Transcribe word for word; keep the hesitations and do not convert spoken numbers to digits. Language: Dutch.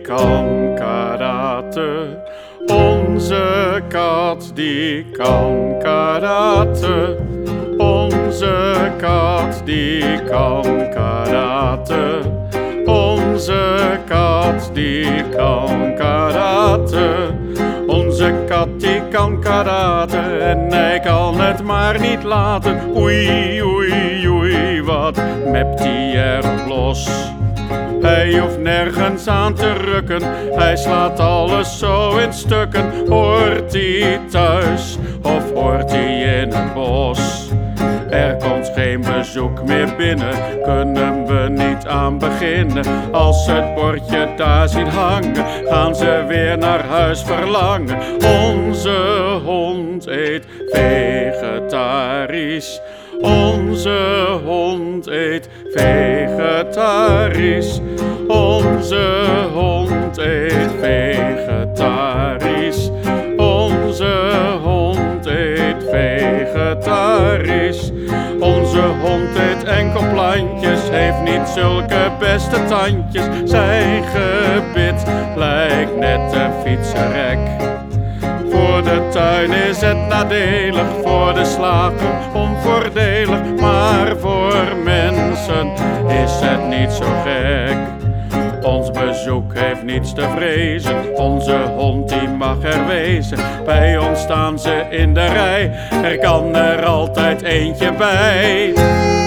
kan karate. Onze kat die kan karate. Onze kat die kan karate. Onze kat die kan karate. Onze kat die kan karate en hij kan het maar niet laten. Oei, oei, oei, wat mept hij erop los. Hij hoeft nergens aan te rukken, hij slaat alles zo in stukken. Hoort hij thuis of hoort hij in het bos? Er komt geen bezoek meer binnen, kunnen we niet aan beginnen. Als ze het bordje daar zien hangen, gaan ze weer naar huis verlangen. Onze hond eet vegetarisch. Onze hond eet vegetarisch. Onze hond eet vegetarisch. Onze hond eet vegetarisch. Onze hond eet enkel plantjes, heeft niet zulke beste tandjes. Zijn gebit lijkt net een fietsenrek. Voor de tuin is het nadelig, voor de slager onvoordelig. Maar voor mensen is het niet zo gek. Ons bezoek heeft niets te vrezen, onze hond die mag er wezen. Bij ons staan ze in de rij, er kan er altijd eentje bij.